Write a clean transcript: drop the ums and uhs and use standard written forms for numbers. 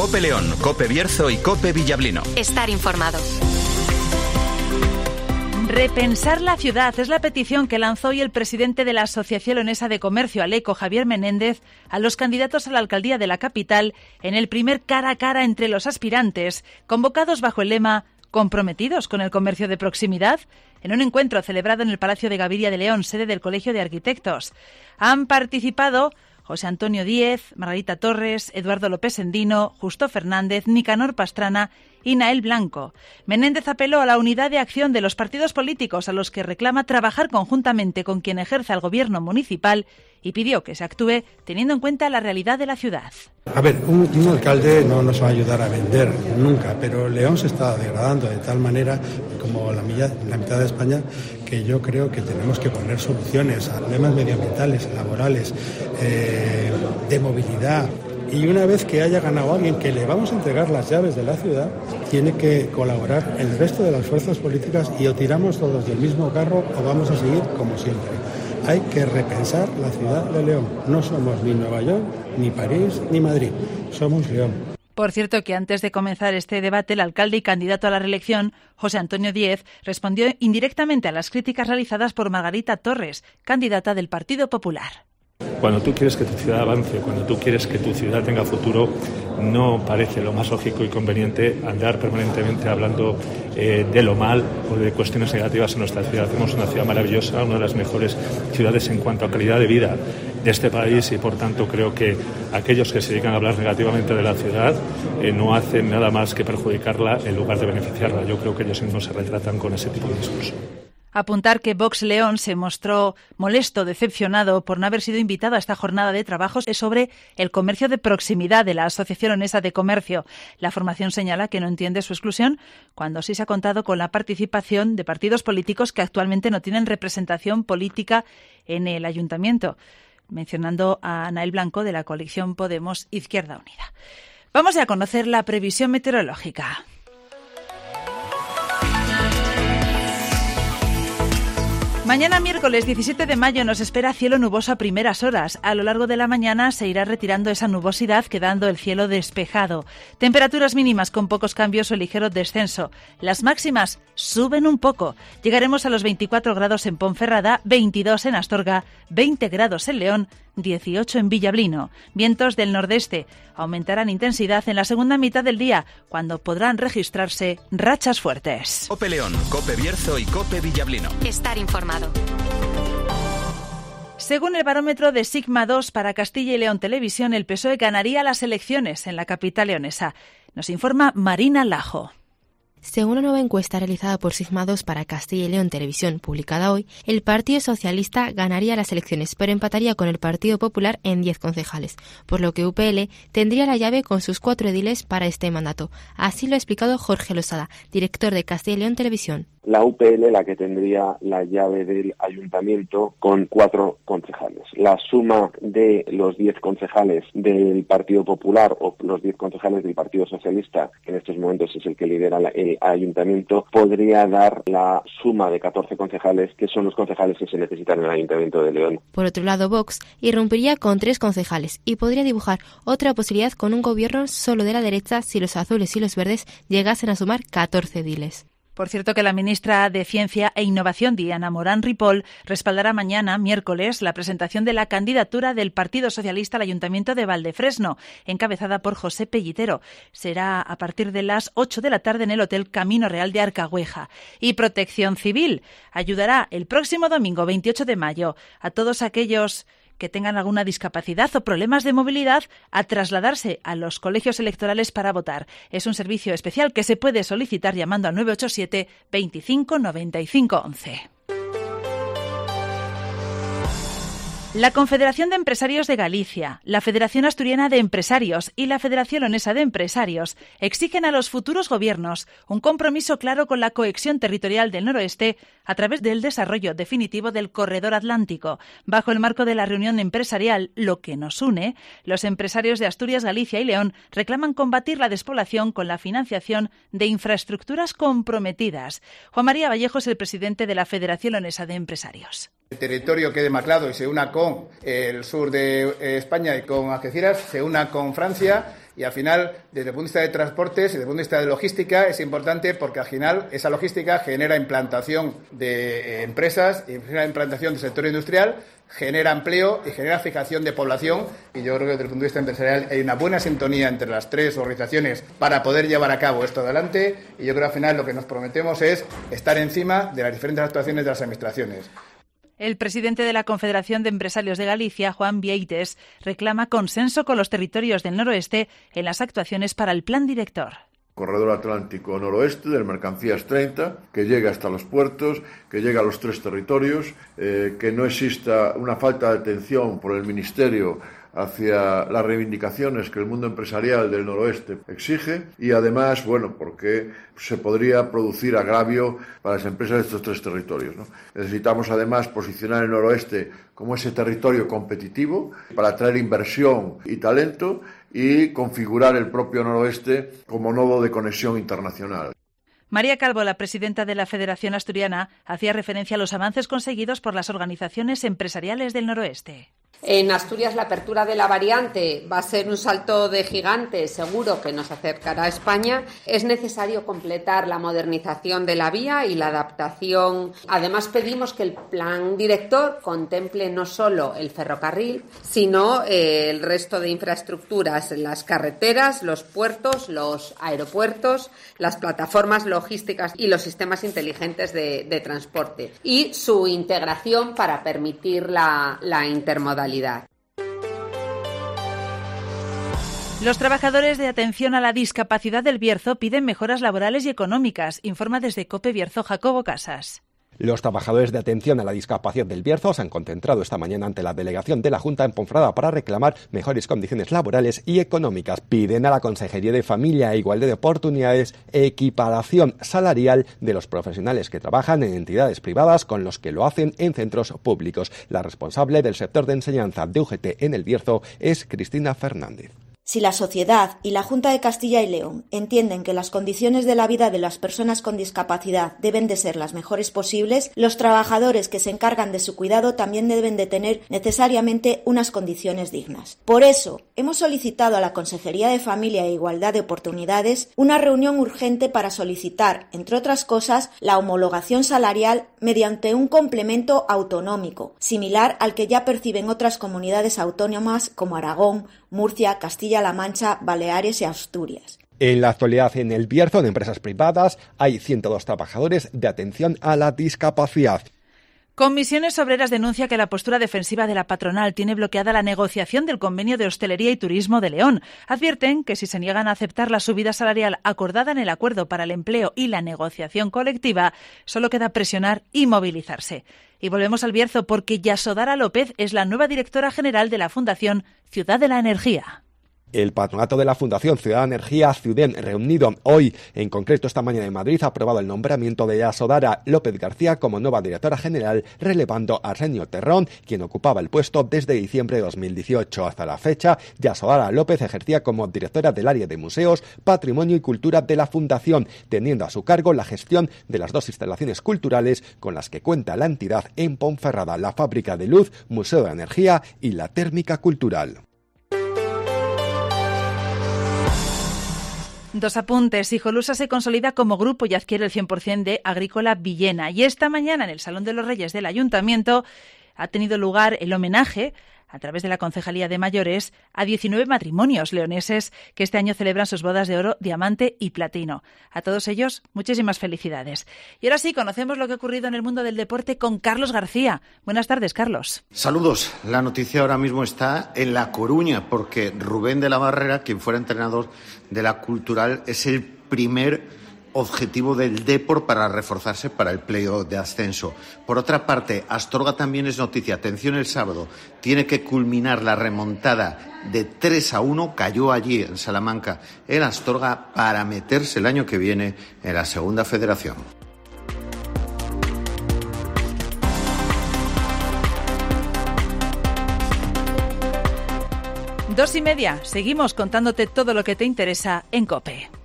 COPE León, COPE Bierzo y COPE Villablino. Estar informado. Repensar la ciudad es la petición que lanzó hoy el presidente de la Asociación Leonesa de Comercio, ALECO, Javier Menéndez, a los candidatos a la alcaldía de la capital en el primer cara a cara entre los aspirantes, convocados bajo el lema «Comprometidos con el comercio de proximidad», en un encuentro celebrado en el Palacio de Gaviria de León, sede del Colegio de Arquitectos. Han participado José Antonio Díez, Margarita Torres, Eduardo López Endino, Justo Fernández, Nicanor Pastrana y Nael Blanco. Menéndez apeló a la unidad de acción de los partidos políticos, a los que reclama trabajar conjuntamente con quien ejerza el gobierno municipal, y pidió que se actúe teniendo en cuenta la realidad de la ciudad. A ver, un alcalde no nos va a ayudar a vender nunca, pero León se está degradando de tal manera, como la mitad de España, que yo creo que tenemos que poner soluciones a problemas medioambientales, laborales, de movilidad. Y una vez que haya ganado alguien que le vamos a entregar las llaves de la ciudad, tiene que colaborar el resto de las fuerzas políticas, y o tiramos todos del mismo carro o vamos a seguir como siempre. Hay que repensar la ciudad de León. No somos ni Nueva York, ni París, ni Madrid. Somos León. Por cierto, que antes de comenzar este debate, el alcalde y candidato a la reelección, José Antonio Díez, respondió indirectamente a las críticas realizadas por Margarita Torres, candidata del Partido Popular. Cuando tú quieres que tu ciudad avance, cuando tú quieres que tu ciudad tenga futuro, no parece lo más lógico y conveniente andar permanentemente hablando de lo mal o de cuestiones negativas en nuestra ciudad. Tenemos una ciudad maravillosa, una de las mejores ciudades en cuanto a calidad de vida de este país, y por tanto creo que aquellos que se dedican a hablar negativamente de la ciudad no hacen nada más que perjudicarla en lugar de beneficiarla. Yo creo que ellos mismos se retratan con ese tipo de discurso. Apuntar que Vox León se mostró molesto, decepcionado por no haber sido invitado a esta jornada de trabajos sobre el comercio de proximidad de la Asociación Leonesa de Comercio. La formación señala que no entiende su exclusión cuando sí se ha contado con la participación de partidos políticos que actualmente no tienen representación política en el ayuntamiento, mencionando a Nael Blanco de la coalición Podemos Izquierda Unida. Vamos a conocer la previsión meteorológica. Mañana miércoles 17 de mayo nos espera cielo nuboso a primeras horas. A lo largo de la mañana se irá retirando esa nubosidad, quedando el cielo despejado. Temperaturas mínimas con pocos cambios o ligero descenso. Las máximas suben un poco. Llegaremos a los 24 grados en Ponferrada, 22 en Astorga, 20 grados en León, 18 en Villablino. Vientos del nordeste aumentarán intensidad en la segunda mitad del día, cuando podrán registrarse rachas fuertes. COPE León, COPE Bierzo y COPE Villablino. Estar informado. Según el barómetro de Sigma 2 para Castilla y León Televisión, el PSOE ganaría las elecciones en la capital leonesa. Nos informa Marina Lajo. Según una nueva encuesta realizada por Sigma 2 para Castilla y León Televisión, publicada hoy, el Partido Socialista ganaría las elecciones, pero empataría con el Partido Popular en 10 concejales, por lo que UPL tendría la llave con sus 4 ediles para este mandato. Así lo ha explicado Jorge Losada, director de Castilla y León Televisión. La UPL la que tendría la llave del ayuntamiento con 4 concejales. La suma de los 10 concejales del Partido Popular o los 10 concejales del Partido Socialista, que en estos momentos es el que lidera el ayuntamiento, podría dar la suma de 14 concejales, que son los concejales que se necesitan en el Ayuntamiento de León. Por otro lado, Vox irrumpiría con 3 concejales y podría dibujar otra posibilidad con un gobierno solo de la derecha si los azules y los verdes llegasen a sumar 14 ediles. Por cierto, que la ministra de Ciencia e Innovación, Diana Morán Ripoll, respaldará mañana, miércoles, la presentación de la candidatura del Partido Socialista al Ayuntamiento de Valdefresno, encabezada por José Pellitero. Será a partir de las 8 de la tarde en el Hotel Camino Real de Arcagüeja. Y Protección Civil ayudará el próximo domingo, 28 de mayo, a todos aquellos que tengan alguna discapacidad o problemas de movilidad a trasladarse a los colegios electorales para votar. Es un servicio especial que se puede solicitar llamando al 987 25 95 11. La Confederación de Empresarios de Galicia, la Federación Asturiana de Empresarios y la Federación Leonesa de Empresarios exigen a los futuros gobiernos un compromiso claro con la cohesión territorial del noroeste a través del desarrollo definitivo del Corredor Atlántico. Bajo el marco de la reunión empresarial Lo que nos une, los empresarios de Asturias, Galicia y León reclaman combatir la despoblación con la financiación de infraestructuras comprometidas. Juan María Vallejo es el presidente de la Federación Leonesa de Empresarios. El territorio quede más claro y se una con el sur de España y con Algeciras, se una con Francia. Y al final, desde el punto de vista de transportes y desde el punto de vista de logística, es importante porque al final esa logística genera implantación de empresas, genera implantación del sector industrial, genera empleo y genera fijación de población. Y yo creo que desde el punto de vista empresarial hay una buena sintonía entre las tres organizaciones para poder llevar a cabo esto adelante. Y yo creo que al final lo que nos prometemos es estar encima de las diferentes actuaciones de las administraciones. El presidente de la Confederación de Empresarios de Galicia, Juan Vieites, reclama consenso con los territorios del noroeste en las actuaciones para el plan director. Corredor Atlántico Noroeste del Mercancías 30, que llegue hasta los puertos, que llegue a los tres territorios, que no exista una falta de atención por el Ministerio hacia las reivindicaciones que el mundo empresarial del noroeste exige y además, porque se podría producir agravio para las empresas de estos tres territorios, ¿no? Necesitamos además posicionar el noroeste como ese territorio competitivo para atraer inversión y talento y configurar el propio noroeste como nodo de conexión internacional. María Calvo, la presidenta de la Federación Asturiana, hacía referencia a los avances conseguidos por las organizaciones empresariales del noroeste. En Asturias la apertura de la variante va a ser un salto de gigante, seguro que nos acercará a España. Es necesario completar la modernización de la vía y la adaptación. Además pedimos que el plan director contemple no solo el ferrocarril, sino el resto de infraestructuras, las carreteras, los puertos, los aeropuertos, las plataformas logísticas y los sistemas inteligentes de transporte y su integración para permitir la intermodalidad. Los trabajadores de atención a la discapacidad del Bierzo piden mejoras laborales y económicas, informa desde COPE Bierzo Jacobo Casas. Los trabajadores de atención a la discapacidad del Bierzo se han concentrado esta mañana ante la delegación de la Junta en Ponferrada para reclamar mejores condiciones laborales y económicas. Piden a la Consejería de Familia e Igualdad de Oportunidades equiparación salarial de los profesionales que trabajan en entidades privadas con los que lo hacen en centros públicos. La responsable del sector de enseñanza de UGT en el Bierzo es Cristina Fernández. Si la sociedad y la Junta de Castilla y León entienden que las condiciones de la vida de las personas con discapacidad deben de ser las mejores posibles, los trabajadores que se encargan de su cuidado también deben de tener necesariamente unas condiciones dignas. Por eso, hemos solicitado a la Consejería de Familia e Igualdad de Oportunidades una reunión urgente para solicitar, entre otras cosas, la homologación salarial mediante un complemento autonómico, similar al que ya perciben otras comunidades autónomas como Aragón, Murcia, Castilla-La Mancha, Baleares y Asturias. En la actualidad, en el Bierzo de empresas privadas hay 102 trabajadores de atención a la discapacidad. Comisiones Obreras denuncia que la postura defensiva de la patronal tiene bloqueada la negociación del convenio de hostelería y turismo de León. Advierten que si se niegan a aceptar la subida salarial acordada en el acuerdo para el empleo y la negociación colectiva, solo queda presionar y movilizarse. Y volvemos al Bierzo porque Yasodara López es la nueva directora general de la Fundación Ciudad de la Energía. El patronato de la Fundación Ciudad de Energía, CIUDEN, reunido hoy, en concreto esta mañana en Madrid, ha aprobado el nombramiento de Yasodara López García como nueva directora general, relevando a Arsenio Terrón, quien ocupaba el puesto desde diciembre de 2018. Hasta la fecha, Yasodara López ejercía como directora del área de museos, patrimonio y cultura de la Fundación, teniendo a su cargo la gestión de las dos instalaciones culturales con las que cuenta la entidad en Ponferrada, la Fábrica de Luz, Museo de Energía y la Térmica Cultural. Dos apuntes. Hijolusa se consolida como grupo y adquiere el 100% de Agrícola Villena. Y esta mañana en el Salón de los Reyes del Ayuntamiento ha tenido lugar el homenaje a través de la Concejalía de Mayores a 19 matrimonios leoneses que este año celebran sus bodas de oro, diamante y platino. A todos ellos, muchísimas felicidades. Y ahora sí, conocemos lo que ha ocurrido en el mundo del deporte con Carlos García. Buenas tardes, Carlos. Saludos. La noticia ahora mismo está en La Coruña, porque Rubén de la Barrera, quien fuera entrenador de la Cultural, es el primer objetivo del Depor para reforzarse para el playoff de ascenso. Por otra parte, Astorga también es noticia. Atención, el sábado tiene que culminar la remontada de 3-1, cayó allí en Salamanca, en Astorga, para meterse el año que viene en la segunda federación. Dos y media. Seguimos contándote todo lo que te interesa en COPE.